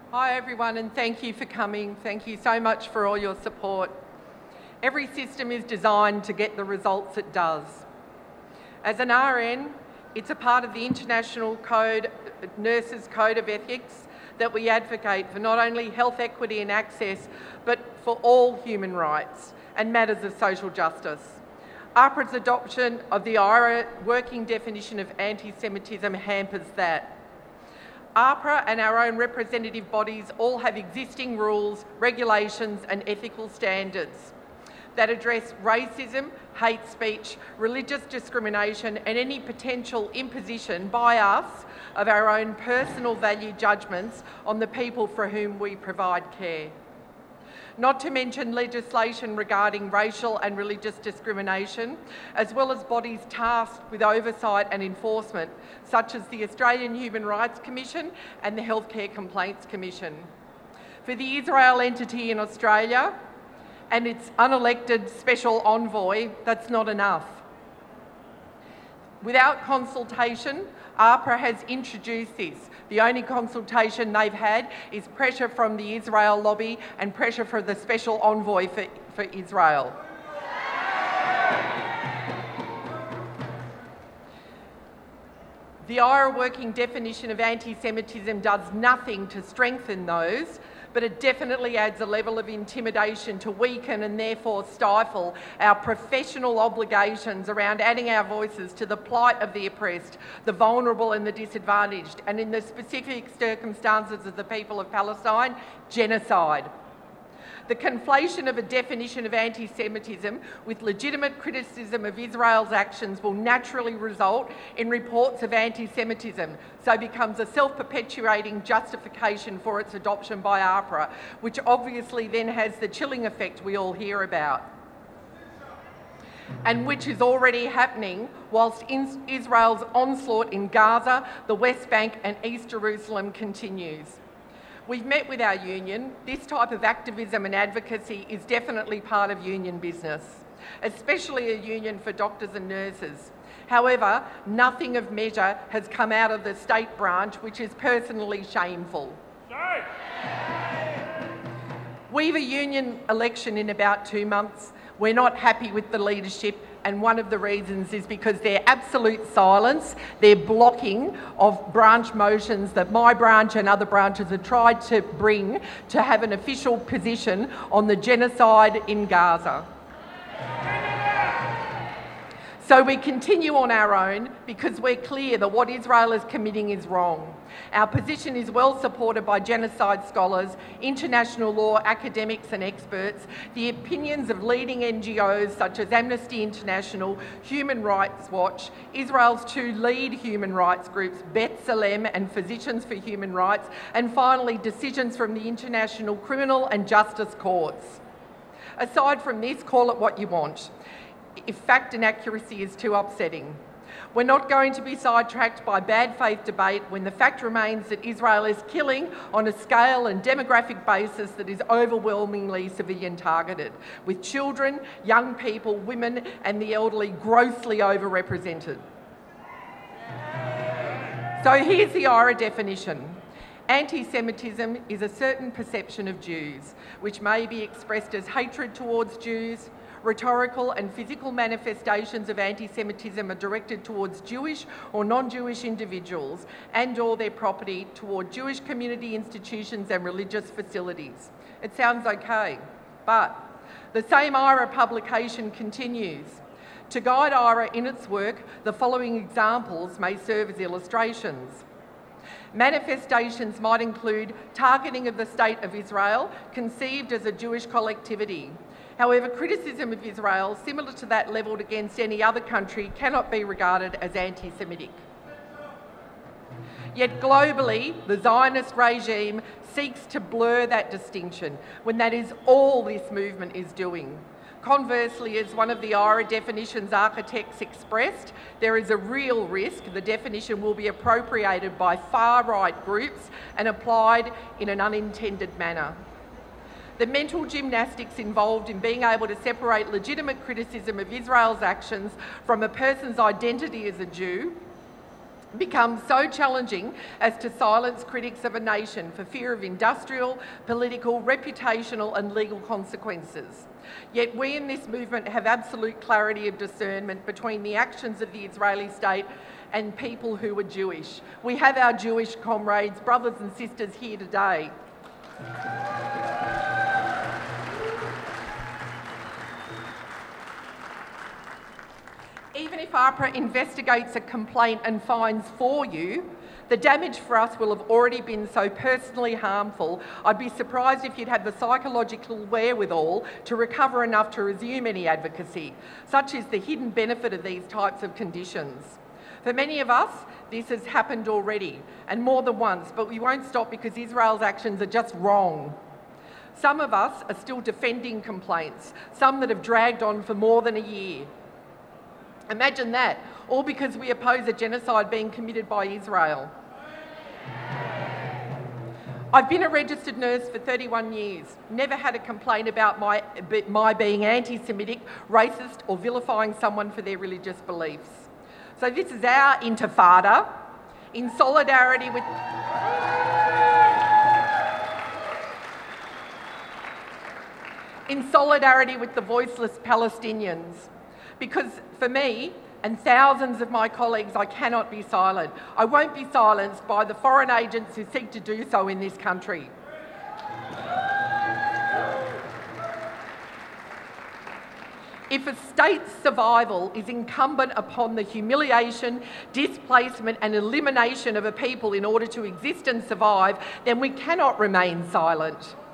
Hi everyone, and thank you for coming. Thank you so much for all your support. Every system is designed to get the results it does. As an RN, it's a part of the International Code, Nurses Code of Ethics, that we advocate for not only health equity and access, but for all human rights and matters of social justice. AHPRA's adoption of the IHRA working definition of anti-Semitism hampers that. AHPRA and our own representative bodies all have existing rules, regulations and ethical standards that address racism, hate speech, religious discrimination and any potential imposition by us of our own personal value judgments on the people for whom we provide care. Not to mention legislation regarding racial and religious discrimination, as well as bodies tasked with oversight and enforcement, such as the Australian Human Rights Commission and the Healthcare Complaints Commission. For the Israel entity in Australia and its unelected special envoy, that's not enough. Without consultation, AHPRA has introduced this. The only consultation they've had is pressure from the Israel lobby and pressure for the special envoy for Israel. The IHRA working definition of anti-Semitism does nothing to strengthen those, but it definitely adds a level of intimidation to weaken and therefore stifle our professional obligations around adding our voices to the plight of the oppressed, the vulnerable and the disadvantaged, and in the specific circumstances of the people of Palestine, genocide. The conflation of a definition of anti-Semitism with legitimate criticism of Israel's actions will naturally result in reports of anti-Semitism, so becomes a self-perpetuating justification for its adoption by AHPRA, which obviously then has the chilling effect we all hear about, and which is already happening whilst Israel's onslaught in Gaza, the West Bank and East Jerusalem continues. We've met with our union. This type of activism and advocacy is definitely part of union business, especially a union for doctors and nurses. However, nothing of measure has come out of the state branch, which is personally shameful. We've a union election in about 2 months. We're not happy with the leadership, and one of the reasons is because their absolute silence, their blocking of branch motions that my branch and other branches have tried to bring to have an official position on the genocide in Gaza. So we continue on our own because we're clear that what Israel is committing is wrong. Our position is well supported by genocide scholars, international law academics and experts, the opinions of leading NGOs such as Amnesty International, Human Rights Watch, Israel's 2 lead human rights groups, B'Tselem and Physicians for Human Rights, and finally decisions from the International Criminal and Justice Courts. Aside from this, call it what you want, if fact and accuracy is too upsetting. We're not going to be sidetracked by bad faith debate when the fact remains that Israel is killing on a scale and demographic basis that is overwhelmingly civilian targeted, with children, young people, women and the elderly grossly overrepresented. So here's the IHRA definition. Anti-Semitism is a certain perception of Jews, which may be expressed as hatred towards Jews. Rhetorical and physical manifestations of anti-Semitism are directed towards Jewish or non-Jewish individuals and/or their property, toward Jewish community institutions and religious facilities. It sounds okay, but the same IHRA publication continues. To guide IHRA in its work, the following examples may serve as illustrations. Manifestations might include targeting of the State of Israel, conceived as a Jewish collectivity. However, criticism of Israel, similar to that levelled against any other country, cannot be regarded as anti-Semitic. Yet globally, the Zionist regime seeks to blur that distinction when that is all this movement is doing. Conversely, as one of the IHRA definitions architects expressed, there is a real risk the definition will be appropriated by far-right groups and applied in an unintended manner. The mental gymnastics involved in being able to separate legitimate criticism of Israel's actions from a person's identity as a Jew become so challenging as to silence critics of a nation for fear of industrial, political, reputational and legal consequences. Yet we in this movement have absolute clarity of discernment between the actions of the Israeli state and people who are Jewish. We have our Jewish comrades, brothers and sisters here today. Even if AHPRA investigates a complaint and fines for you, the damage for us will have already been so personally harmful, I'd be surprised if you'd have the psychological wherewithal to recover enough to resume any advocacy. Such is the hidden benefit of these types of conditions. For many of us, this has happened already, and more than once, but we won't stop because Israel's actions are just wrong. Some of us are still defending complaints, some that have dragged on for more than a year. Imagine that, all because we oppose a genocide being committed by Israel. I've been a registered nurse for 31 years, never had a complaint about my being anti-Semitic, racist or vilifying someone for their religious beliefs. So this is our intifada in solidarity with... in solidarity with the voiceless Palestinians. Because for me and thousands of my colleagues, I cannot be silent. I won't be silenced by the foreign agents who seek to do so in this country. If a state's survival is incumbent upon the humiliation, displacement and elimination of a people in order to exist and survive, then we cannot remain silent.